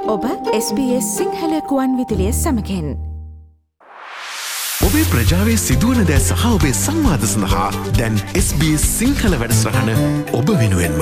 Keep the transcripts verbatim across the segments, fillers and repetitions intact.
ඔබ S B S Sinhala කුවන් විදුලිය සමගින් ඔබේ ප්‍රජාවේ සිදුවන දෑ සහ ඔබේ සංවාද සඳහා දැන් එස් බී එස් සිංහල වැඩසටහන ඔබ වෙනුවෙන්ම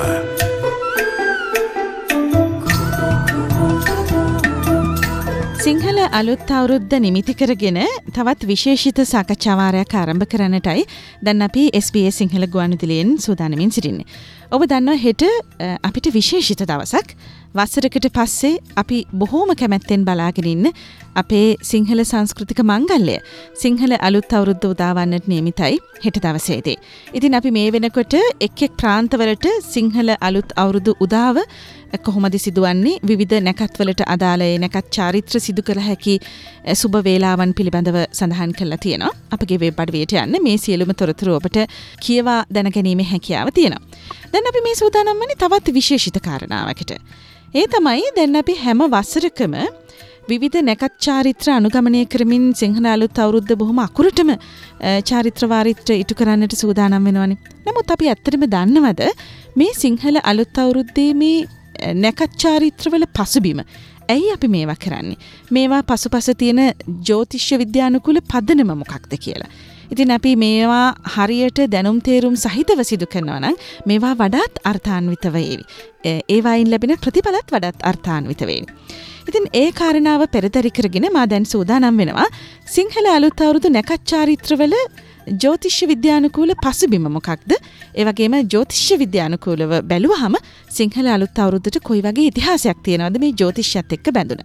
සිංහල අලුත් අවුරුද්ද නිමිති කරගෙන තවත් විශේෂිත සාකච්ඡා වාරයක් ආරම්භ කරන්නටයි දැන් අපි එස් බී එස් සිංහල ගුවන්විදුලියෙන් සූදානමින් සිටින්නේ. ඔබ දන්නවා හෙට අපිට විශේෂිත දවසක්. වසරකට පස්සේ අපි බොහෝම කැමැත්තෙන් බලාගෙන ඉන්න අපේ සිංහල සංස්කෘතික මංගල්‍ය සිංහල අලුත් අවුරුද්ද උදාවන්නට නියමිතයි හෙට දවසේදී. ඉතින් අපි මේ වෙනකොට එක් එක් ප්‍රාන්තවලට සිංහල අලුත් අවුරුදු උදාව කොහොමද සිදුවන්නේ විවිධ නැකත්වලට අදාළ ඒ නැකත් චාරිත්‍ර සිදු කළ හැකි සුබ වේලාවන් පිළිබඳව සඳහන් කරලා තියෙනවා. අපගේ වෙබ් අඩවියට යන්න මේ සියලුම තොරතුරු ඔබට කියවා දැනගැනීමේ හැකියාව තියෙනවා. දැන් අපි මේ සූදානම් වන්නේ තවත් විශේෂිත කාරණාවකට. ඒ තමයි දැන් අපි හැම වසරකම විවිධ නැකත් චාරිත්‍ර අනුගමනය කරමින් සිංහල අලුත් අවුරුද්ද බොහොම අකුරටම චාරිත්‍ර වාරිත්‍ර ඉටු කරන්නට සූදානම් වෙනවනේ. නමුත් අපි ඇත්තටම දන්නවද මේ සිංහල අලුත් අවුරුද්දේ මේ නැකත් චාරිත්‍රවල පසුබිම? ඇයි අපි මේවා කරන්නේ? මේවා පසුපස තියෙන ජ්‍යොතිෂ්‍ය විද්‍යානුකූල පදනම මොකක්ද කියලා. ඉතින් අපි මේවා හරියට දැනුම් තේරුම් සහිතව සිදු කරනවා නම් මේවා වඩාත් අර්ථාන්විත වේවි. ඒවායින් ලැබෙන ප්‍රතිඵලත් වඩාත් අර්ථාන්විත වේවි. ඉතින් ඒ කාරණාව පෙරදරි කරගෙන මා දැන් සූදානම් වෙනවා සිංහල අලුත් අවුරුදු නැකත් චාරිත්‍රවල ජ්‍යොතිෂ්‍ය විද්‍යානුකූල පසුබිම මොකක්ද? ඒ වගේම ජ්‍යොතිෂ්‍ය විද්‍යානුකූලව බැලුවහම සිංහල අලුත් අවුරුද්දට කොයි වගේ ඉතිහාසයක් තියෙනවද මේ ජ්‍යොතිෂයත් එක්ක බැඳුන?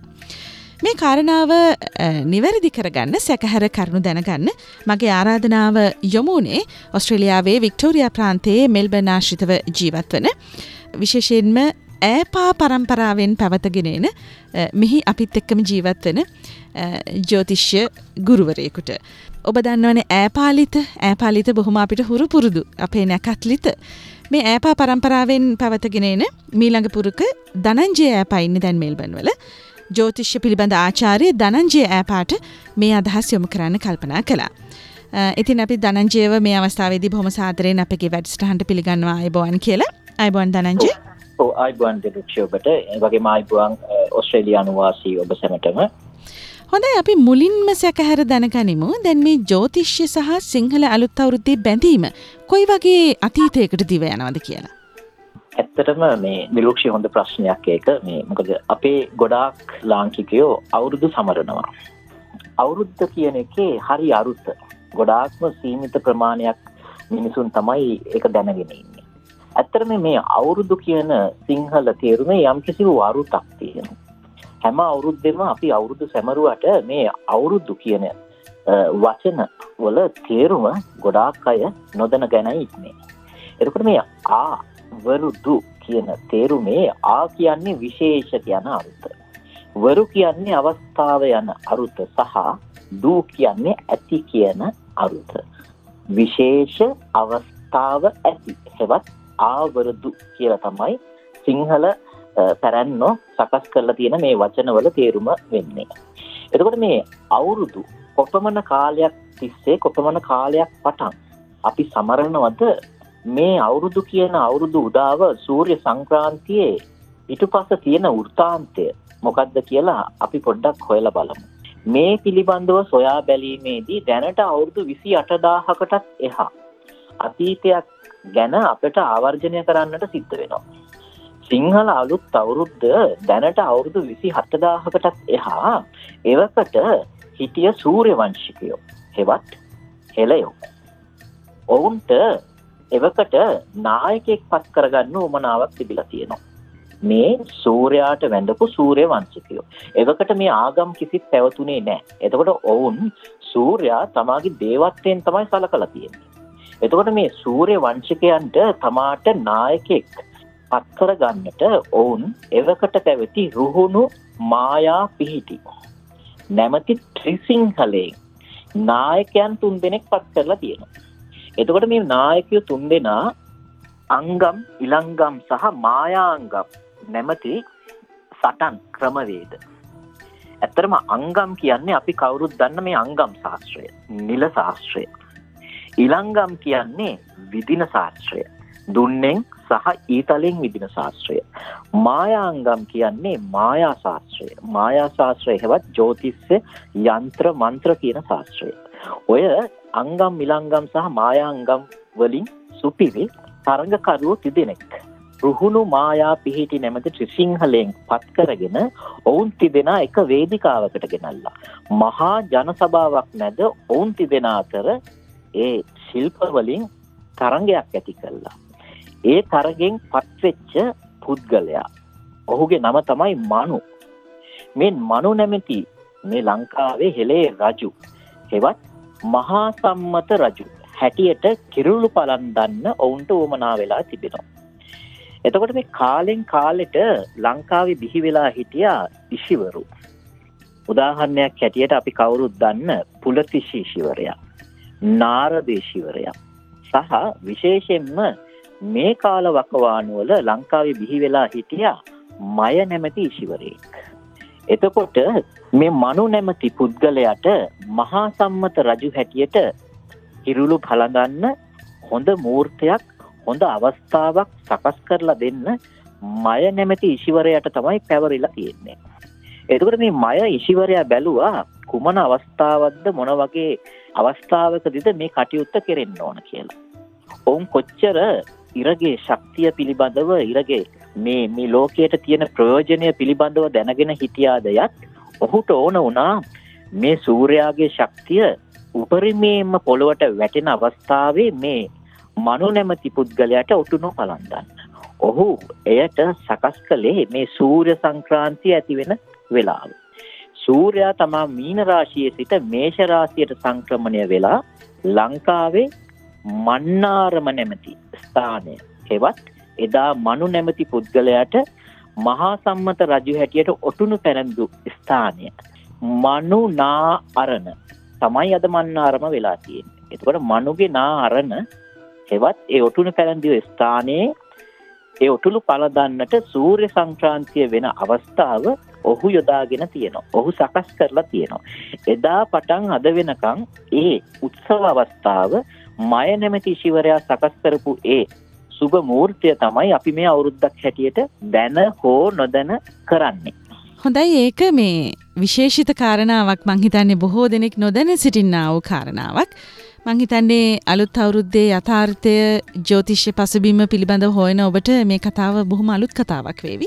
මේ කාරණාව නිවැරදි කරගන්න සැකහැර කරුණු දැනගන්න මගේ ආරාධනාව යොමුනේ ඔස්ට්‍රේලියාවේ වික්ටෝරියා ප්‍රාන්තයේ මෙල්බර්න් ආශ්‍රිතව ජීවත් වන විශේෂයෙන්ම ඈපා පරම්පරාවෙන් පැවතගෙන එන මෙහි අපිත් එක්කම ජීවත් වෙන ජ්‍යොතිෂ්‍ය ගුරුවරයෙකුට. ඔබ දන්නවනේ ඈපාලිත ඈපාලිත බොහොම අපිට හුරු පුරුදු අපේ නැකත්ලිත. මේ ඈපා පරම්පරාවෙන් පැවතගෙන එන මීළඟ පුරුක ධනංජය ඈපා ඉන්නේ දැන් මෙල්බර්න් වල. ජ්‍යොතිෂ්‍ය පිළිබඳ ආචාර්ය ධනංජය ඈපාට මේ අදහස් යොමු කරන්න කල්පනා කළා. ඉතින් අපි ධනංජයව මේ අවස්ථාවේදී බොහොම සාදරයෙන් අපගේ වැඩසටහනට පිළිගන්නවා ආයුබෝවන් කියලා. ආයුබෝවන් ධනංජය. ඔව් ආයුබෝවන් දෙලුක්ෂි ඔබට. ඒ වගේම ආයුබෝවන් ඕස්ට්‍රේලියානු වාසී ඔබ සැමටම. හොඳයි අපි මුලින්ම සැකහැර දැනගනිමු. දැන් මේ ජ්‍යොතිෂ්‍ය සහ සිංහල අලුත් අවුරුද්දේ බැඳීම කොයි වගේ අතීතයකට දිව යනවද කියලා? ඇත්තටම මේ නිලුක්ෂි හොඳ ප්‍රශ්නයක් ඒක. මේ මොකද අපේ ගොඩාක් ලාංකිකයෝ අවුරුදු සමරනවා. අවුරුද්ද කියන එකේ හරි අරුත ගොඩාක්ම සීමිත ප්‍රමාණයක් මිනිසුන් තමයි ඒක දැනගෙන ඉන්නේ. ඇත්තටම මේ අවුරුදු කියන සිංහල තේරුමේ යම්කිසි අරුතක් තියෙනවා. හැම අවුරුද්දෙම අපි අවුරුදු සැමරුවට මේ අවුරුදු කියන වචන වල තේරුම ගොඩාක් අය නොදැන ගැනයි ඉන්නේ. එතකොට මේ ආ වරුදු කියන තේරුමේ ආ කියන්නේ විශේෂ කියන අරුත. වරු කියන්නේ අවස්ථාව යන අරුත සහ දු කියන්නේ ඇති කියන අරුත. විශේෂ අවස්ථාව ඇති. හෙවත් ආවරුදු කියලා තමයි සිංහල පැරැන්නෝ සකස් කරලා තියෙන මේ වචනවල තේරුම වෙන්නේ. එතකොට මේ අවුරුදු කොපමණ කාලයක් තිස්සේ කොපමණ කාලයක් පටන් අපි සමරනවද මේ අවුරුදු කියන අවුරුදු උදාව සූර්ය සංක්‍රාන්තියේ ඊටපස්ස තියෙන වෘත්තාන්තය මොකක්ද කියලා අපි පොඩ්ඩක් හොයලා බලමු. මේ පිළිබඳව සොයා බැලීමේදී දැනට අවුරුදු විසි අට දාහකටත් එහා අතීතයක් ගැන අපට ආවර්ජනය කරන්නට සිද්ධ වෙනවා. සිංහල අලුත් අවුරුද්ද දැනට අවුරුදු විසි හත දාහකටත් එහා එවකට හිටිය සූර්ය වංශිකයෝ හෙවත් හෙළයෝ. ඔවුන්ට එවකට නායකයෙක් පත් කරගන්න උවමනාවක් තිබිලා තියෙනවා. මේ සූර්යාට වැඳපු සූර්ය වංශිකයෝ. එවකට මේ ආගම් කිසිත් පැවතුනේ නැහැ. එතකොට ඔවුන් සූර්යා තමාගේ දේවත්වයෙන් තමයි සලකලා තියෙන්නේ. එතකොට මේ සූර්ය වංශිකයන්ට තමාට නායකයෙක් පත් කරගන්නට ඔවුන් එවකට පැවති රුහුණු මායා පිහිටි නැමැති ත්‍රිසිංහලයෙන් නායකයන් තුන් දෙනෙක් පත් කරලා තියෙනවා. එතකොට මේ නායකයෝ තුන් දෙනා අංගම් ඉලංගම් සහ මායාංගම් නැමැති සටන් ක්‍රමවේද. ඇත්තටම අංගම් කියන්නේ අපි කවුරුත් දන්න මේ අංගම් ශාස්ත්‍රය, නිල ශාස්ත්‍රය. ඉලංගම් කියන්නේ විදින ශාස්ත්‍රය. දුන්නෙන් සහ ඊතලෙන් විදින ශාස්ත්‍රය. මායාංගම් කියන්නේ මායා ශාස්ත්‍රය. මායා ශාස්ත්‍රය හෙවත් ජ්‍යොතිෂ යන්ත්‍ර මන්ත්‍ර කියන ශාස්ත්‍රය. ඔය අංගම් මිලංගම් සහ මායාංගම් වලින් සුපිරි තරඟකරුවෝ තිදෙනෙක් රුහුණු මායා පිහිටි නැමැති ත්‍රිසිංහලෙන් පත් කරගෙන ඔවුන් තිදෙනා එක වේදිකාවකට ගෙනල්ලා මහා ජන සභාවක් මැද ඔවුන් තිදෙනා අතර ඒ ශිල්ප වලින් තරඟයක් ඇති කළා. ඒ තරගෙන් පත්වෙච්ච පුද්ගලයා ඔහුගේ නම තමයි මනු. මේ මනු නැමැති මේ ලංකාවේ හෙළේ රජු හෙවත් මහා සම්මත රජු හැටියට කිරුළු පලන් දන්න ඔවුන්ට උවමනා වෙලා තිබෙනවා. එතකොට මේ කාලෙන් කාලෙට ලංකාවේ බිහි වෙලා හිටියා ඍෂිවරු. උදාහරණයක් හැටියට අපි කවුරුත් දන්න පුලතිෂි ඍෂිවරයා, නාරද ඍෂිවරයා සහ විශේෂයෙන්ම මේ කාල වකවානු වල ලංකාවේ බිහි වෙලා හිටියා මය නැමැති ඍෂිවරයෙක්. එතකොට මේ මනු නැමැති පුද්ගලයාට මහා සම්මත රජු හැටියට කිරුළු පළඳන්න හොඳ මූර්තයක් හොඳ අවස්ථාවක් සකස් කරලා දෙන්න මය නැමැති ඍෂිවරයාට තමයි පැවරිලා තියෙන්නේ. එතකොට මේ මය ඍෂිවරයා බැලුවා කුමන අවස්ථාවක්ද මොන වගේ අවස්ථාවකදීද මේ කටයුත්ත කෙරෙන්න ඕන කියලා. ඔවුන් කොච්චර ඉරගේ ශක්තිය පිළිබඳව ඉරගේ මේ මේ ලෝකයට තියෙන ප්‍රයෝජනය පිළිබඳව දැනගෙන හිටියාද යත් ඔහුට ඕන වුණා මේ සූර්යාගේ ශක්තිය උපරිමයෙන්ම පොළොවට වැටෙන අවස්ථාවේ මේ මනු නැමැති පුද්ගලයාට ඔටුනු පලන්දන්න. ඔහු එයට සකස් කළේ මේ සූර්ය සංක්‍රාන්තිය ඇති වෙන වෙලාව. සූර්යා තමා මීන රාශියේ සිට මේෂ රාශියට සංක්‍රමණය වෙලා ලංකාවේ මන්නාරම නැමැති ස්ථානය හෙවත් එදා මනු නැමැති පුද්ගලයාට මහා සම්මත රජු හැටියට ඔටුනු පැරැඳු ස්ථානය මනු නා අරණ තමයි අද මන්නාරම වෙලා තියෙන්නේ. එතකොට මනුගේ නා අරණ හෙවත් ඒ ඔටුනු පැරැඳිය ස්ථානයේ ඒ ඔටුළු පළදන්නට සූර්ය සංක්‍රාන්තිය වෙන අවස්ථාව ඔහු යොදාගෙන තියෙනවා. ඔහු සකස් කරලා තියෙනවා. එදා පටන් අද වෙනකන් ඒ උත්සව අවස්ථාව මය නැමැති ශිවරයා සකස් කරපු ඒ සුබ මූර්තිය තමයි අපි මේ අවුරුද්දක් හැටියට දැන හෝ නොදැන කරන්නේ. හොඳයි, ඒක මේ විශේෂිත කාරණාවක්. මං හිතන්නේ බොහෝ දෙනෙක් නොදැන සිටින්නා වූ කාරණාවක්. මං හිතන්නේ අලුත් අවුරුද්දේ යථාර්ථය ජ්‍යොතිෂ්‍ය පසුබිම පිළිබඳව හොයන ඔබට මේ කතාව බොහොම අලුත් කතාවක් වේවි.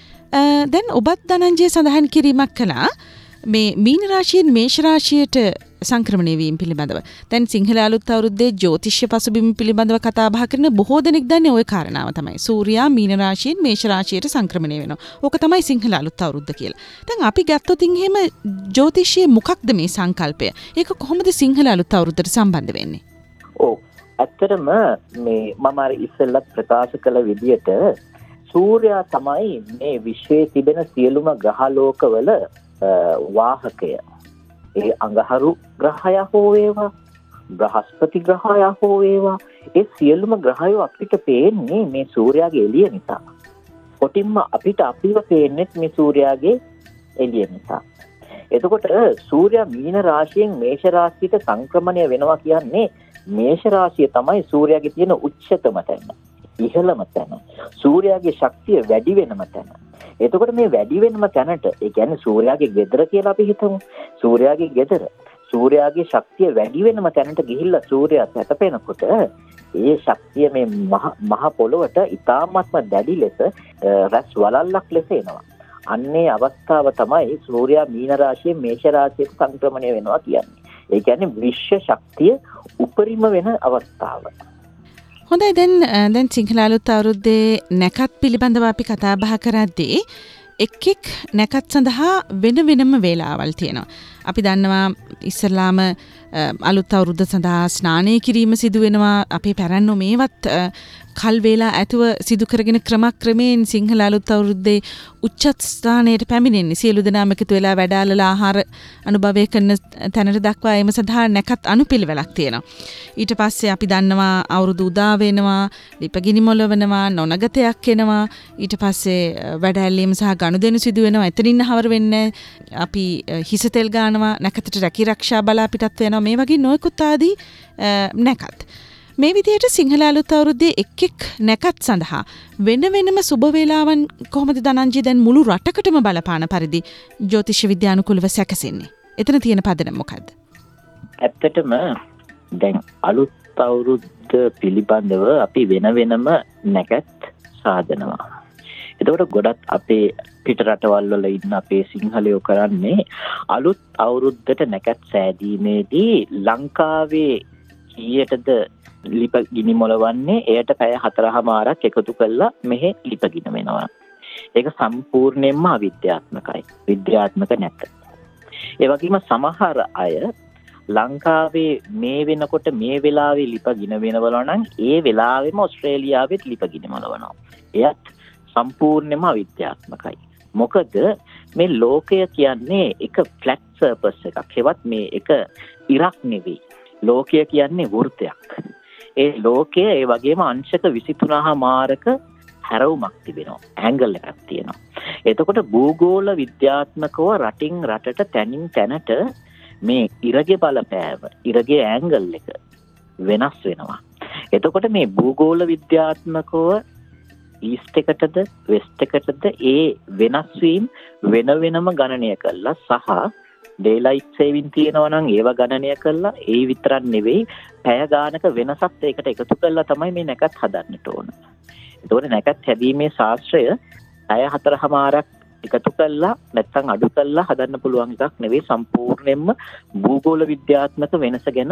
දැන් ඔබත් ධනංජය සඳහන් කිරීමක් කළා මේ මීන රාශියෙන් මේෂ රාශියට සංක්‍රමණය වීම පිළිබඳව. දැන් සිංහල අලුත් අවුරුද්දේ ජ්‍යොතිෂ්‍ය පසුබිම පිළිබඳව කතා බහ කරන බොහෝ දෙනෙක් දන්නේ ওই කාරණාව තමයි. සූර්යා මීන රාශියෙන් මේෂ රාශියට සංක්‍රමණය වෙනවා. ඕක තමයි සිංහල අලුත් අවුරුද්ද කියලා. දැන් අපි ගත්තොත් එහෙම ජ්‍යොතිෂයේ මොකක්ද මේ සංකල්පය? ඒක කොහොමද සිංහල අලුත් අවුරුද්දට සම්බන්ධ වෙන්නේ? ඔව්. ඇත්තටම මේ මම අර ඉස්සෙල්ලා ප්‍රකාශ කළ විදිහට සූර්යා තමයි මේ විශ්වයේ තිබෙන සියලුම ග්‍රහලෝකවල වාහකය. ඒ අඟහරු ග්‍රහය හෝ වේවා, බ්‍රහස්පති ග්‍රහය හෝ වේවා, ඒ සියලුම ග්‍රහයෝ අපිට පේන්නේ මේ සූර්යාගේ එළිය නිසා. කොටින්ම අපිට අපිව පේන්නේ මේ සූර්යාගේ එළිය නිසා. එතකොට සූර්යා මීන රාශියෙන් මේෂ රාශියට සංක්‍රමණය වෙනවා කියන්නේ මේෂ රාශිය තමයි සූර්යාගේ තියෙන උච්චතම තැන, ඉහළම තැන, සූර්යාගේ ශක්තිය වැඩි වෙනම තැන. එතකොට මේ වැඩි වෙනම තැනට, ඒ කියන්නේ සූර්යාගේ ගෙදර කියලා අපි හිතමු. සූර්යාගේ ගෙදර, සූර්යාගේ ශක්තිය වැඩි වෙනම තැනට ගිහිල්ලා සූර්යයා සැතපෙනකොට ඒ ශක්තිය මේ මහ පොළොවට ඉතාමත්ම දැඩි ලෙස රැස් වලල්ලක් ලෙස එනවා. අන්නේ අවස්ථාව තමයි සූර්යා මීන රාශියෙන් මේෂ රාශියට සංක්‍රමණය වෙනවා කියන්නේ. ඒ කියන්නේ විශ්ව ශක්තිය උපරිම වෙන අවස්ථාව. හොඳයි, දැන් දැන් සිංහල අලුත් අවුරුද්දේ නැකත් පිළිබඳව අපි කතා බහ කරද්දී එක් එක් නැකත් සඳහා වෙන වෙනම වේලාවල් තියෙනවා. අපි දන්නවා ඉස්සරලාම අලුත් අවුරුද්ද සඳහා ස්නානය කිරීම සිදු වෙනවා. අපේ පැරැන්නෝ මේවත් කල් වේලා ඇතුව සිදු කරගෙන ක්‍රමක්‍රමයෙන් සිංහල අලුත් අවුරුද්දේ උච්චත් ස්ථානයට පැමිණෙන්නේ. සියලු දෙනාම එකතු වෙලා වැඩාලලා ආහාර අනුභවය කරන තැනට දක්වා එම සඳහා නැකත් අනුපිළිවෙලක් තියෙනවා. ඊට පස්සේ අපි දන්නවා අවුරුදු උදා වෙනවා, ලිපගිනි මොළවනවා, නොනගතයක් එනවා. ඊට පස්සේ වැඩැල්ලීම සහ ගනුදෙනු සිදු වෙනවා. එතනින් හවර වෙන්නේ අපි හිස තෙල් ගානවා, නැකතට රැකී ආරක්ෂා බලා පිටත් වෙනවා. මේ වගේ නොයෙකුත් ආදී නැකත්. මේ විදිහට සිංහල අලුත් අවුරුද්දේ එක් එක් නැකත් සඳහා වෙන වෙනම සුබ වේලාවන් කොහොමද දනංජි දැන් මුළු රටකටම බලපාන පරිදි ජ්‍යොතිෂ විද්‍යානුකූලව සැකසෙන්නේ? එතන තියෙන පදනම මොකද්ද? ඇත්තටම දැන් අලුත් අවුරුද්ද පිළිබඳව අපි වෙන වෙනම නැකත් සාදනවා. එතකොට ගොඩක් අපේ පිට රටවල් වල ඉන්න අපේ සිංහලයෝ කරන්නේ අලුත් අවුරුද්දට නැකත් සෑදීමේදී ලංකාවේ කීයටද ලිප ගිනි මොලවන්නේ එයට පැය හතරමාරක් එකතු කරලා මෙහෙ ලිප ගින වෙනවා. ඒක සම්පූර්ණයෙන්ම අවිද්‍යාත්මකයි. විද්‍යාත්මක නැත. ඒ වගේම සමහර අය ලංකාවේ මේ වෙනකොට මේ වෙලාවේ ලිප ගින වෙනවල නම් ඒ වෙලාවෙම ඕස්ට්‍රේලියාවෙත් ලිප ගින මොලවනවා. එයත් සම්පූර්ණයෙන්ම අවිද්‍යාත්මකයි. මොකද මේ ලෝකය කියන්නේ එක ෆ්ලැට් සර්ෆස් එකක්. ඒවත් මේ එක ඉරක් නෙවෙයි. ලෝකය කියන්නේ වෘත්තයක්. ඒ ලෝකය ඒ වගේම අංශක විසිතුනමාරක හැරවුමක් තිබෙනවා. ඇන්ගල් එකක් තියෙනවා. එතකොට භූගෝල විද්‍යාත්මකව රටින් රටට තැනින් තැනට මේ ඉරගේ බලපෑම, ඉරගේ ඇන්ගල් එක වෙනස් වෙනවා. එතකොට මේ භූගෝල විද්‍යාත්මකව ඊස්ට් එකටද වෙස්ට් එකටද ඒ වෙනස් වීම වෙන වෙනම ගණනය කළා සහ ඩේලයිට් සේවින් තියෙනවා නම් ඒව ගණනය කළා ඒ විතරක් නෙවෙයි පැය ගානක වෙනසත් ඒකට එකතු කළා තමයි මේ නැකත් හදන්නට ඕන. ඒතකොට නැකත් හැදීමේ ශාස්ත්‍රය පැය හතරමාරක් එකතු කළා නැත්නම් අඩු කළා හදන්න පුළුවන් එකක් නෙවෙයි සම්පූර්ණයෙන්ම භූගෝල විද්‍යාත්මක වෙනස ගැන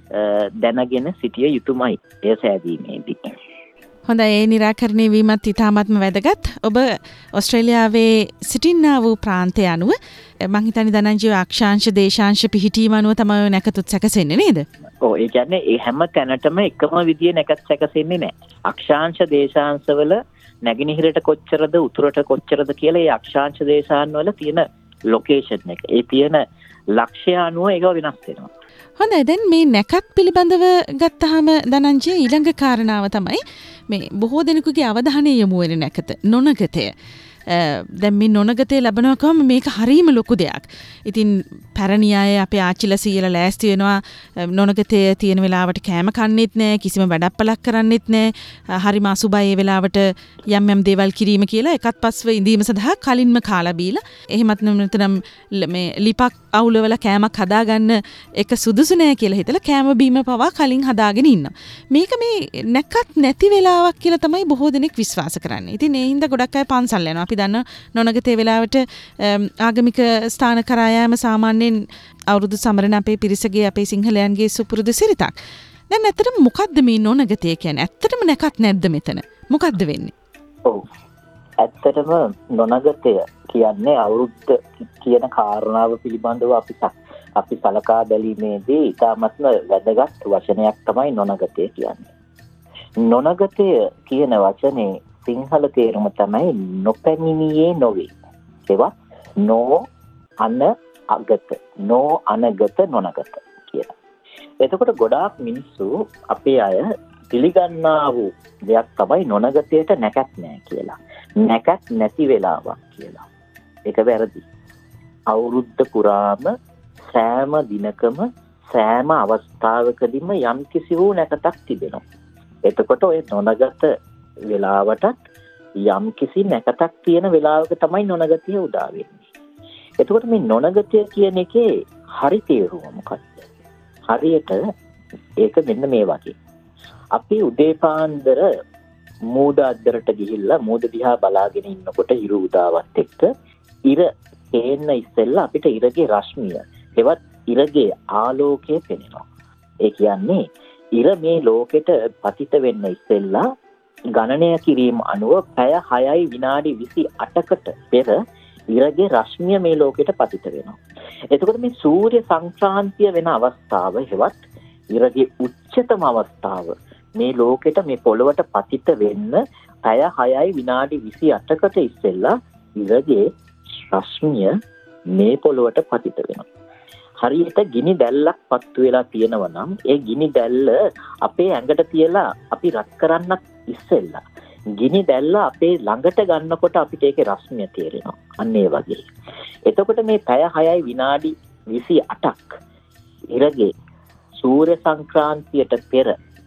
දැනගෙන සිටිය යුතුමයි එය සෑදීමේදී. හොඳයි, ඒ නිරාකරණය වීමත් ඉතාමත්ම වැදගත්. ඔබ ඕස්ට්‍රේලියාවේ සිටින්නා වූ ප්‍රාන්තය අනුව මං හිතන්නේ දනංජි අක්ෂාංශ දේශාංශ පිහිටීම අනුව තමයි නැකතුත් සැකසෙන්නේ නේද? ඔව්, ඒ කියන්නේ ඒ හැම තැනටම එකම විදිය නැකත් සැකසෙන්නේ නැහැ. අක්ෂාංශ දේශාංශවල නැගෙනහිරට කොච්චරද උතුරට කොච්චරද කියලා ඒ අක්ෂාංශ දේශාංශ වල තියෙන ලොකේෂන් එක, ඒ තියෙන ලක්ෂ්‍ය අනුව ඒක වෙනස් වෙනවා. හොඳයි, දැන් මේ නැකත් පිළිබඳව ගත්තාම දනංජි ඊළඟ කාරණාව තමයි මේ බොහෝ දෙනෙකුගේ අවධානය යොමු වෙන නැකත නොනගතය. දැන් මේ නොනගතේ ලැබනකම මේක හරීම ලොකු දෙයක්. ඉතින් පැරණි අය අපේ ආච්චිලා සීයලා ලෑස්ති වෙනවා නොනගතේ තියෙන වෙලාවට කෑම කන්නෙත් නැහැ, කිසිම වැඩප්පලක් කරන්නෙත් නැහැ. හරිම අසුබයි ඒ වෙලාවට යම් යම් දේවල් කිරීම කියලා එකත් පස්ව ඉඳීම සඳහා කලින්ම කාලා බීලා එහෙමත් නැත්නම් මේ ලිපක් අවුලවල කෑමක් හදාගන්න එක සුදුසු නැහැ කියලා හිතලා කෑම බීම පවා කලින් හදාගෙන ඉන්නවා. මේක මේ නැකත් නැති වෙලාවක් කියලා තමයි බොහෝ දෙනෙක් විශ්වාස කරන්නේ. ඉතින් ඒ හින්දා ගොඩක් අය පන්සල් යනවා. අපි දන්න නොනගතේ වෙලාවට ආගමික ස්ථාන කරා යාම සාමාන්‍යයෙන් අවුරුදු සමරන අපේ පිරිසගේ අපේ සිංහලයන්ගේ සුපුරුදු සිරිතක්. දැන් ඇත්තටම මොකද්ද මේ නොනගතේ කියන්නේ? ඇත්තටම නැකත් නැද්ද මෙතන? මොකද්ද වෙන්නේ? ඔව්. ඇත්තටම නොනගතය කියන්නේ අවුරුද්ද කියන කාරණාව පිළිබඳව අපි අපි සලකා බැලීමේදී ඉතාමත්ම වැදගත් වචනයක් තමයි නොනගතය කියන්නේ. නොනගතය කියන වචනේ සිංහල තේරුම තමයි නොපැමිණියේ නොවේ. ඒවත් නෝ අන අගත, නෝ අනගත නොනගත කියලා. එතකොට ගොඩාක් මිනිස්සු අපේ අය පිළිගන්නා වූ දෙයක් තමයි නොනගතයට නැකත් නැහැ කියලා. නැකත් නැති වෙලාවක් කියලා. ඒක වැරදි. අවුරුද්ද පුරාම සෑම දිනකම සෑම අවස්ථාවකදීම යම් කිසි වූ නැකතක් තිබෙනවා. එතකොට ඔය නොනගත වෙලාවටත් යම් කිසි නැකතක් තියෙන වෙලාවක තමයි නොනගතිය උදා වෙන්නේ. එතකොට මේ නොනගතිය කියන එකේ හරි තේරුම මොකක්ද? හරියට ඒක මෙන්න මේ වගේ. අපි උදේ පාන්දර මූද අද්දරට ගිහිල්ලා මූද දිහා බලාගෙන ඉන්නකොට ඉරු උදාවත් එක්ක ඉර පේන්න ඉස්සෙල්ලා අපිට ඉරගේ රශ්මිය, ඒවත් ඉරගේ ආලෝකය පෙනෙනවා. ඒ කියන්නේ ඉර මේ ලෝකෙට පතිත වෙන්න ඉස්සෙල්ලා ගණනය කිරීම අනුව පැය හයයි විනාඩි විසි අටකට පෙර ඉරගේ රශ්මිය මේ ලෝකෙට පතිත වෙනවා. එතකොට මේ සූර්ය සංක්‍රාන්තිය වෙන අවස්ථාව, හෙවත් ඉරගේ උච්චතම අවස්ථාව මේ ලෝකෙට මේ පොළොවට පතිත වෙන්න පැය හයයි විනාඩි විසි අටකට ඉස්සෙල්ලා ඉරගේ රශ්මිය මේ පොළොවට පතිත වෙනවා. හරියට ගිනි දැල්ලක් පත්තු වෙලා තියෙනවා නම් ඒ ගිනි දැල්ල අපේ ඇඟට තියලා අපි රත් කරන්නත් ඉස්සෙල්ලා ගිනි දැල්ල අපේ ළඟට ගන්නකොට අපිට ඒකේ රශ්මිය තේරෙනවා. අන්න ඒ වගේ. එතකොට මේ පැය හයයි විනාඩි විසි අටක් ඉරගේ සූර්ය සංක්‍රාන්තියට පෙර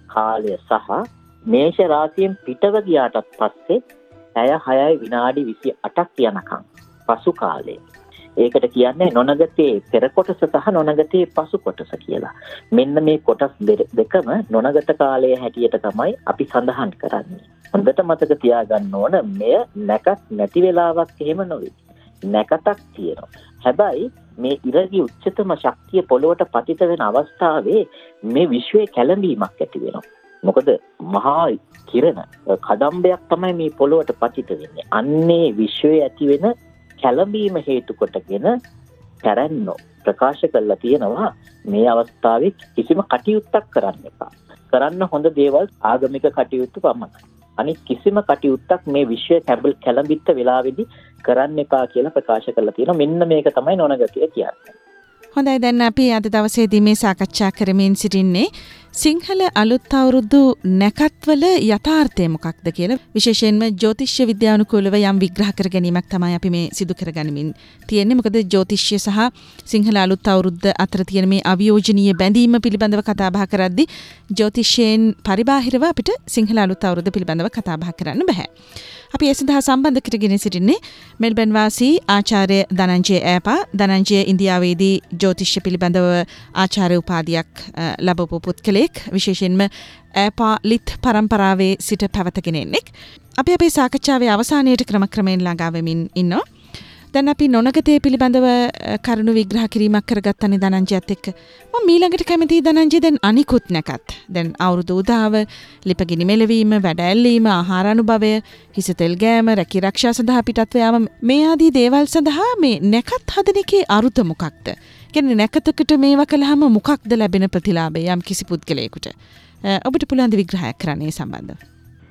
කාලය සහ මේෂ රාශියෙන් පිටව ගියාටත් පස්සේ පැය හයයි විනාඩි විසි අටක් යනකම් පසු කාලය. ඒකට කියන්නේ නොනගතේ පෙර කොටස සහ නොනගතේ පසු කොටස කියලා. මෙන්න මේ කොටස් දෙකම නොනගත කාලයේ හැටියට තමයි අපි සඳහන් කරන්නේ. හොඳට මතක තියාගන්න ඕන මෙය නැකත් නැති වෙලාවක් එහෙම නොවේ. නැකතක් තියෙනවා. හැබැයි මේ ඉරගේ උච්චතම ශක්තිය පොළොවට පතිත වෙන අවස්ථාවේ මේ විශ්වයේ කැළඹීමක් ඇති වෙනවා. මොකද මහා කිරණ කදම්බයක් තමයි මේ පොළොවට පතිත වෙන්නේ. අන්නේ විශ්වයේ ඇති වෙන කැළඹීම හේතු කොටගෙන පැරැන්නෝ ප්‍රකාශ කරලා තියෙනවා මේ අවස්ථාවේ කිසිම කටයුත්තක් කරන්න එපා. කරන්න හොඳ දේවල් ආගමික කටයුතු පමණයි. අනිත් කිසිම කටයුත්තක් මේ විශ්වයේ කැළඹිච්ච වෙලාවේදී කරන්න එපා කියලා ප්‍රකාශ කරලා තියෙනවා. මෙන්න මේක තමයි නොනගතිය කියන්නේ. හොඳයි, දැන් අපි අද දවසේදී මේ සාකච්ඡා කරමින් සිටින්නේ සිංහල අලුත් අවුරුදු නැකත්වල යථාර්ථය මොකක්ද කියලා. විශේෂයෙන්ම ජ්‍යොතිෂ්‍ය විද්‍යානුකූලව යම් විග්‍රහ කර ගැනීමක් තමයි අපි මේ සිදු කරගනිමින් තියෙන්නේ. මොකද ජ්‍යොතිෂ්‍ය සහ සිංහල අලුත් අවුරුද්ද අතර තියෙන මේ අවියෝජනීය බැඳීම පිළිබඳව කතා බහ කරද්දී ජ්‍යොතිෂයෙන් පරිබාහිරව අපිට සිංහල අලුත් අවුරුද්ද පිළිබඳව කතා බහ කරන්න බෑ. අපි ඒ සඳහා සම්බන්ධ කරගෙන සිටින්නේ මෙල්බන් වාසී ආචාර්ය ධනංජය ඈපා. ධනංජය ඉන්දියාවේදී ජ්‍යොතිෂ්‍ය පිළිබඳව ආචාර්ය උපාධියක් ලැබපු පුද්ගලෙක්. විශේෂයෙන්ම ඈපා ලිත් පරම්පරාවේ සිට පැවතගෙන එන්නෙක්. අපි අපේ සාකච්ඡාවේ අවසානයේට ක්‍රමක්‍රමයෙන් ළඟා වෙමින් ඉන්නවා. දැන් අපි නොනගතය පිළිබඳව කරුණු විග්‍රහ කිරීමක් කරගත්තනේ ධනංජයත් එක්ක. මම ඊළඟට කැමතියි ධනංජය දැන් අනිකුත් නැකත්. දැන් අවුරුදු උදාව, ලිපගිනි මෙලවීම, වැඩ ඇල්ලීම, ආහාර අනුභවය, හිස තෙල් ගෑම, රැකී ආරක්ෂා සඳහා පිටත් යාම මේ ආදී දේවල් සඳහා මේ නැකත් හදන එකේ අරුත මොකක්ද? කියන්නේ නැකතකට මේවා කළාම මොකක්ද ලැබෙන ප්‍රතිලාභය යම් කිසි පුද්ගලයෙකුට? ඔබට පුළුවන් ද විග්‍රහයක් කරන්න ඒ සම්බන්ධව?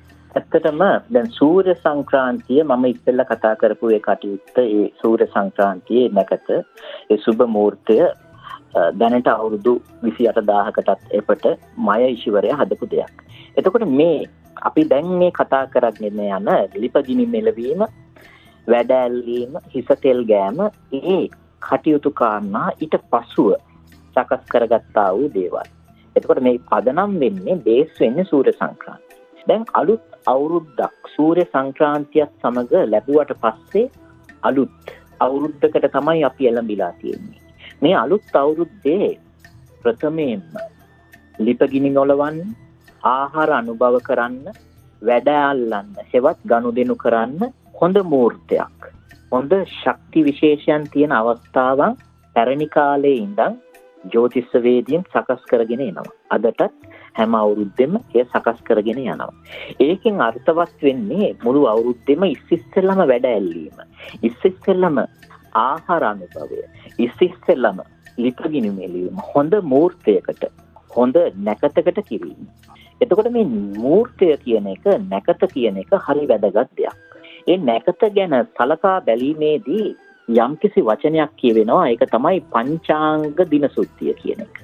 ඇත්තටම දැන් සූර්ය සංක්‍රාන්තිය මම ඉස්සෙල්ලා කතා කරපු ඒ කටයුත්ත ඒ සූර්ය සංක්‍රාන්තියේ නැකත ඒ සුබ මුහූර්තය දැනට අවුරුදු විසි අට දාහකටත් එපට මය ඉෂිවරය හදපු දෙයක්. එතකොට මේ අපි දැන් මේ කතා කරගෙන යන ලිපගිනි මෙලවීම, වැඩ ඇල්ලීම, හිස තෙල් ගෑම ඒ කටයුතු කාරණා ඊට පසුව සකස් කරගත්තා වූ දේවල්. එතකොට මේ පදනම් වෙන්නේ බේස් වෙන්නේ සූර්ය සංක්‍රාන්තිය. දැන් අලුත් අවුරුද්දක් සූර්ය සංක්‍රාන්තියත් සමග ලැබුවට පස්සේ අලුත් අවුරුද්දකට තමයි අපි එළඹිලා තියෙන්නේ. මේ අලුත් අවුරුද්දේ ප්‍රථමයෙන්ම ලිපගිනි නොලවන්න, ආහාර අනුභව කරන්න, වැඩ අල්ලන්න, හෙවත් ගනුදෙනු කරන්න හොඳ මුහූර්තයක්. හොඳ ශක්ති විශේෂයන් තියෙන අවස්ථාවන් පැරණි කාලේ ඉඳන් ජ්‍යොතිෂ වේදියෙන් සකස් කරගෙන එනවා. අදටත් හැම අවුරුද්දෙම එය සකස් කරගෙන යනවා. ඒකෙන් අර්ථවත් වෙන්නේ මුළු අවුරුද්දෙම ඉස්සෙල්ලම වැඩ ඇල්ලීම, ඉස්සෙල්ලම ආහාර අනුභවය, ඉස්සෙල්ලම ලිපගිනි මෙලීම, හොඳ මුහූර්තයකට, හොඳ නැකතකට කිරීම. එතකොට මේ මුහූර්තය කියන එක, නැකත කියන එක හරි වැදගත් දෙයක්. ඒ නැකත ගැන සලකා බැලීමේදී යම්කිසි වචනයක් කියවෙනවා. ඒක තමයි පංචාංග දිනසුද්ධිය කියන එක.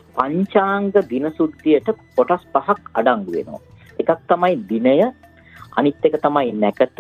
පංචාංග දිනසුද්ධියට කොටස් පහක් අඩංගු වෙනවා. එකක් තමයි දිනය, අනිත් එක තමයි නැකත,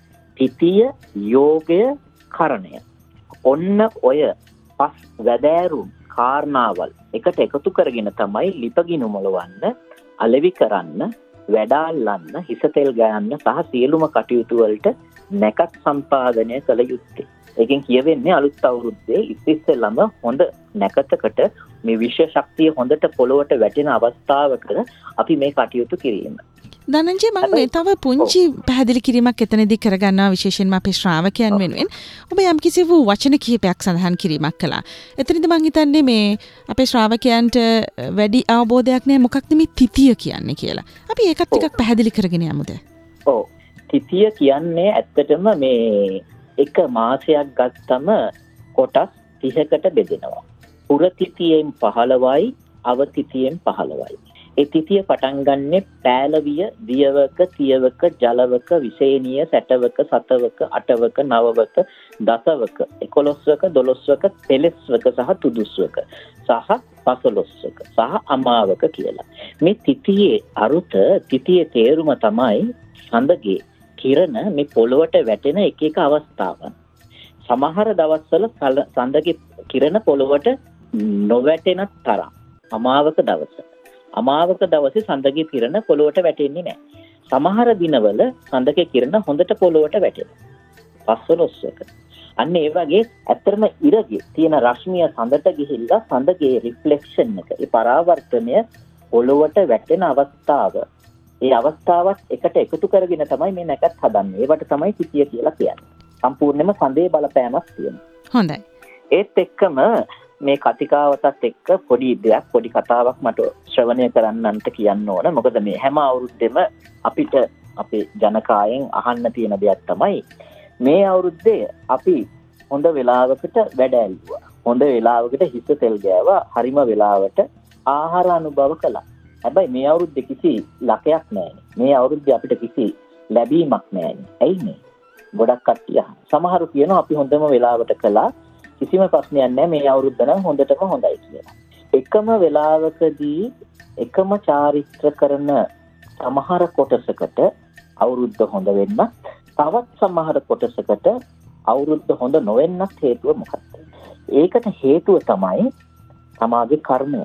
තිතිය, යෝගය, කරණය. ඔන්න ඔය පස් වැදෑරුම් කාරණාවල් එකට එකතු කරගෙන තමයි ලිපගිනු මොලවන්න, අලෙවි කරන්න, වැඩ අල්ලන්න, හිස තෙල් ගයන්න සහ සියලුම කටයුතු වලට නැකත් සම්පාදනය කළ යුත්තේ. ඒකෙන් කියවෙන්නේ අලුත් අවුරුද්දේ ඉස්සෙල්ලම හොඳ නැකතකට මේ විශ්ව ශක්තිය හොඳට පොළොවට වැටෙන අවස්ථාවක අපි මේ කටයුතු කිරීම. ධනංජය, මම මේ තව පුංචි පැහැදිලි කිරීමක් එතනදී කරගන්නවා, විශේෂයෙන්ම අපේ ශ්‍රාවකයන් වෙනුවෙන්. ඔබ යම් කිසි වූ වචන කිහිපයක් සඳහන් කිරීමක් කළා. එතනදී මම හිතන්නේ මේ අපේ ශ්‍රාවකයන්ට වැඩි අවබෝධයක් නැහැ මොකක්ද මේ තිතිය කියන්නේ කියලා. අපි ඒකත් ටිකක් පැහැදිලි කරගෙන යමුද? ඔව්. තිතිය කියන්නේ ඇත්තටම මේ එක මාසයක් ගත්තම කොටස් තිහකට බෙදෙනවා. පුර තිතියෙන් පහළවයි, අව තිතියෙන් පහළවයි. ඒ තිතිය පටන් ගන්නෙ පෑලවිය, දියවක, තියවක, ජලවක, විසේනිය, සැටවක, සතවක, අටවක, නවවක, දසවක, එකොළොස්වක, දොළොස්වක, පෙළොස්වක සහ තුදුස්වක සහ පසළොස්වක සහ අමාවක කියලා. මේ තිතියේ අරුත, තිතියේ තේරුම තමයි සඳගේ කිරණ මේ පොළොවට වැටෙන එක එක අවස්ථාවන්. සමහර දවස්වල සඳගේ කිරණ පොළොවට නොවැටෙන තරම් අමාවක දවස. අමාවක දවසේ සඳකේ කිරණ පොළොවට වැටෙන්නේ නැහැ. සමහර දිනවල සඳකේ කිරණ හොඳට පොළොවට වැටෙනවා. පස්වලොස්වක. අන්න ඒ වගේ ඇත්තටම ඉරගේ තියෙන රශ්මිය සඳට ගිහිල්ලා සඳගේ රිෆ්ලෙක්ෂන් එක, ඒ පරාවර්තනය පොළොවට වැටෙන අවස්ථාව, ඒ අවස්ථාවත් එකට එකතු කරගෙන තමයි මේ නැකත් හදන්නේ. ඒවට තමයි සිතිය කියලා කියන්නේ. සම්පූර්ණයෙන්ම සඳේ බලපෑමක් තියෙනවා. හොඳයි. ඒත් එක්කම මේ කතිකාවතත් එක්ක පොඩි දෙයක් පොඩි කතාවක් මට ශ්‍රවණය කරන්නන්ට කියන්න ඕන. මොකද මේ හැම අවුරුද්දෙම අපිට අපේ ජනකායෙන් අහන්න තියෙන දෙයක් තමයි මේ අවුරුද්දේ අපි හොඳ වෙලාවකට වැඩ ඇල්ලුවා. හොඳ වෙලාවකට හිත තෙල් ගෑවා. හරිම වෙලාවට ආහාර අනුභව කළා. හැබැයි මේ අවුරුද්දේ කිසි ලකයක් නැහැනේ. මේ අවුරුද්දේ අපිට කිසි ලැබීමක් නැහැනේ. ඇයි මේ? ගොඩක් කට්ටිය සමහරු කියනවා අපි හොඳම වෙලාවට කළා. කිසිම ප්‍රශ්නයක් නැහැ මේ අවුරුද්ද නම් හොඳටම හොඳයි කියලා. එකම වෙලාවකදී එකම චාරිත්‍ර කරන සමහර කොටසකට අවුරුද්ද හොඳ වෙන්න, තවත් සමහර කොටසකට අවුරුද්ද හොඳ නොවෙන්නත් හේතුව මොකක්ද? ඒකට හේතුව තමයි තමාගේ කර්මය.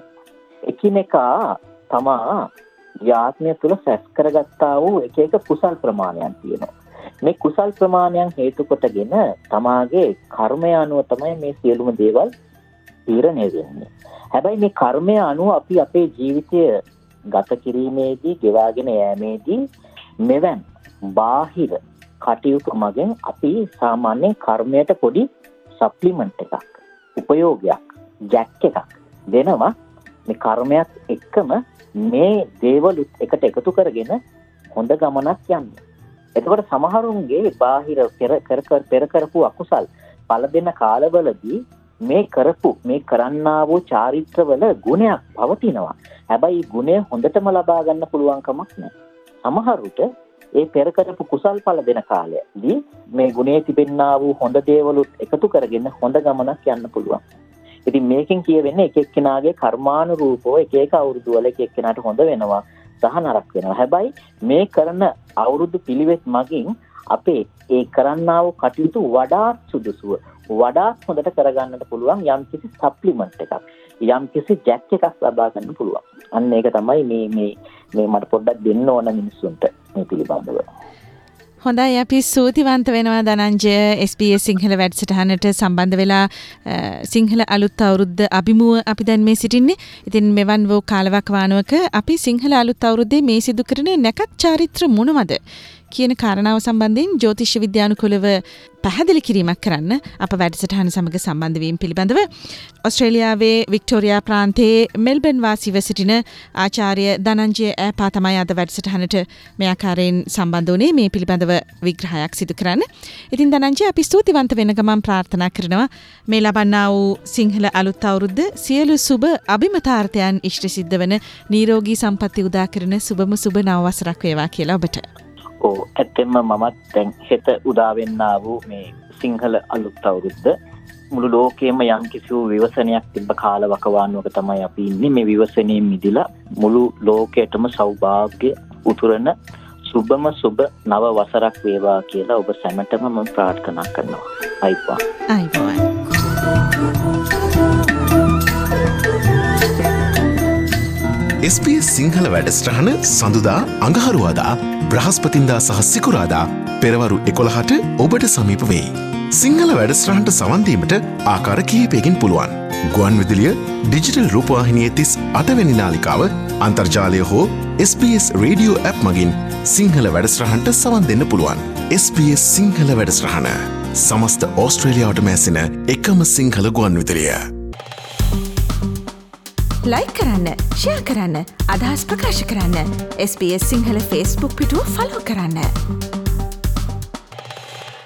එකිනෙකා තමා යාත්මය තුළ සැස් කරගත්තා වූ එක එක කුසල් ප්‍රමාණයන් තියෙනවා. මේ කුසල් ප්‍රමාණයන් හේතු කොටගෙන තමාගේ කර්මය අනුව තමයි මේ සියලුම දේවල් තීරණය වෙන්නේ. හැබැයි මේ කර්මය අනුව අපි අපේ ජීවිතය ගත කිරීමේදී, ගෙවාගෙන යෑමේදී මෙවන් බාහිර කටයුතු මගින් අපි සාමාන්‍යයෙන් කර්මයට පොඩි සප්ලිමන්ට් එකක්, උපයෝගයක්, ජැක් එකක් දෙනවා. මේ කර්මයක් එක්කම මේ දේවල් එකට එකතු කරගෙන හොඳ ගමනක් යන්නේ. එතකොට සමහරුන්ගේ බාහිර පෙර කර පෙර කරපු අකුසල් පළ දෙන කාලවලදී මේ කරපු මේ කරන්නා වූ චාරිත්‍රවල ගුණයක් පවතිනවා. හැබැයි ගුණය හොඳටම ලබා ගන්න පුළුවන් කමක් නැහැ. සමහරුට ඒ පෙර කරපු කුසල් පළ දෙන කාලයේදී මේ ගුණයේ තිබෙන්නා වූ හොඳ දේවලුත් එකතු කරගෙන හොඳ ගමනක් යන්න පුළුවන්. ඉතින් මේකෙන් කියවෙන්නේ එක එක්කෙනාගේ කර්මානුරූපව එක එක අවුරුදු වල එක එක්කෙනාට හොඳ වෙනවා සහ නරක වෙනවා. හැබැයි මේ කරන අවුරුදු පිළිවෙත් මගින් අපේ ඒ කරන්නා වූ කටයුතු වඩාත් සුදුසුව වඩාත් හොඳට කරගන්නට පුළුවන් යම්කිසි සප්ලිමන්ට් එකක්, යම්කිසි ජැක් එකක් ලබා ගන්න පුළුවන්. අන්න ඒක තමයි මේ මේ මේ මට පොඩ්ඩක් දෙන්න ඕන මිනිස්සුන්ට මේ පිළිබඳව. හොඳයි, අපි ස්තුතිවන්ත වෙනවා Dhananjaya S B S Sinhala වැඩසටහනට සම්බන්ධ වෙලා සිංහල අලුත් අවුරුද්ද අභිමුව අපි දැන් මේ සිටින්නේ. ඉතින් මෙවන් වූ කාලවකවානුවක අපි සිංහල අලුත් අවුරුද්දේ මේ සිදු කරන නැකත් චාරිත්‍ර මොනවද කියන කාරණාව සම්බන්ධයෙන් ජ්‍යොතිෂ විද්‍යානුකූලව පැහැදිලි කිරීමක් කරන්න අප වැඩසටහන සමග සම්බන්ධ වීම පිළිබඳව ඔස්ට්‍රේලියාවේ වික්ටෝරියා ප්‍රාන්තයේ මෙල්බර්න් වාසීව සිටින ආචාර්ය ධනංජය ඈපා තමයි අද වැඩසටහනට මේ ආකාරයෙන් සම්බන්ධ වුණේ මේ පිළිබඳව විග්‍රහයක් සිදු කරන්න. ඉතින් ධනංජය, අපි ස්තුතිවන්ත වෙන ගමන් ප්‍රාර්ථනා කරනවා මේ ලබන්නා වූ සිංහල අලුත් අවුරුද්ද සියලු සුබ අභිමතාර්ථයන් ඉෂ්ට සිද්ධ වන නිරෝගී සම්පත්ති උදා කරන සුබම සුබ නව වසරක් වේවා කියලා ඔබට. ඔව්, ඇත්තෙන්ම මමත් දැන් හෙට උදා වෙන්නා වූ මේ සිංහල අලුත් අවුරුද්ද මුළු ලෝකෙම යම් කිසි වූ විවසනයක් තිබ්බ කාලවකවානුවක තමයි අපි ඉන්නේ. මේ විවසනයෙන් මිදලා මුළු ලෝකයටම සෞභාග්‍ය උතුරන සුබම සුබ නව වසරක් වේවා කියලා ඔබ සැමටම මම ප්‍රාර්ථනා කරනවා. අයිබෝන්. අයිබෝන්. එස් බී එස් සිංහල වැඩසටහන සඳුදා අඟහරුවාදා බ්‍රහස්පතින්දා සහ සිකුරාදා පෙරවරු එකොළහට ඔබට සමීප වෙයි. සිංහල වැඩසටහනට සවන් දීමට ආකාර කිහිපයකින් පුළුවන්. ගුවන් විදුලිය ඩිජිටල් රූපවාහිනියේ තිස් අටවැනි නාලිකාව, අන්තර්ජාලය හෝ S B S radio app මගින් සිංහල වැඩසටහනට සවන් දෙන්න පුළුවන්. එස් බී එස් සිංහල වැඩසටහන සමස්ත ඕස්ට්‍රේලියාවට මැසෙන එකම සිංහල ගුවන් විදුලිය. ලයික් කරන්න, ෂෙයා කරන්න, අදහස් ප්‍රකාශ කරන්න. S B S Sinhala Facebook පිටුව ෆලෝ කරන්න.